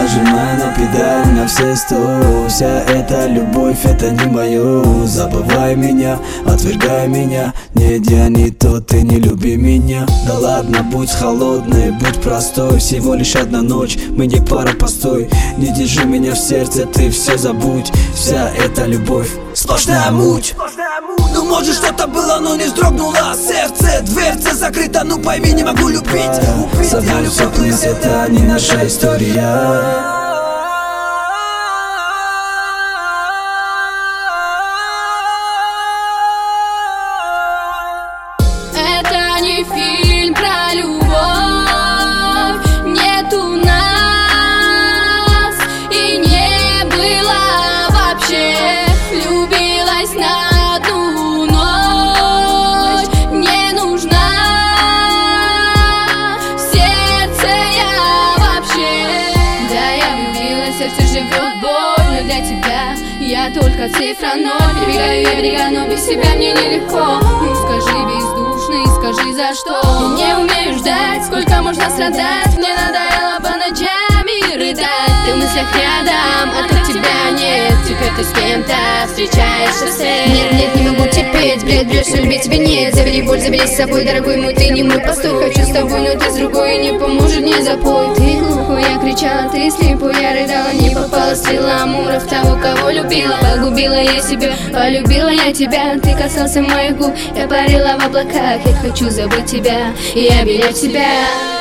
Нажимай на педаль на все 100. Вся эта любовь, это не мое. Забывай меня, отвергай меня. Нет, я не тот, ты не люби меня. Да ладно, будь холодной, будь простой. Всего лишь одна ночь, мы не пара, постой. Не держи меня в сердце, ты все забудь. Вся эта любовь, сплошная муть. Ну может что-то было, но не вздрогнуло сердце. Дверца закрыта, ну пойми, не могу любить. Забудь все, плыть, это не наша история. Фильм про любовь, нету нас и не было вообще. Влюбилась на одну ночь, не нужна в сердце я вообще. Да, я влюбилась, сердце живет боль, но для тебя я только цифра 0. Перебегаю я берега, но без тебя мне нелегко. Ну скажи бездушный, скажи за что. Я не умею ждать, сколько можно страдать. Мне надоело по ночами рыдать. Ты в мыслях рядом, а тут тебя нет. Теперь ты с кем-то встречаешься с Нет, нет, не могу терпеть, бред, врешь, что любить тебе нет. Забери боль, забери с собой, дорогой мой, ты не мой постой. Хочу с тобой, но ты с другой, не поможет, не запой. Ты глухой, я кричала, ты слепой, я рыдала. Не попала стрела амура в того, кого любила. Погубила я себя, полюбила я тебя. Ты касался моих губ, я парила в облаках. Я хочу забыть тебя и обелять тебя.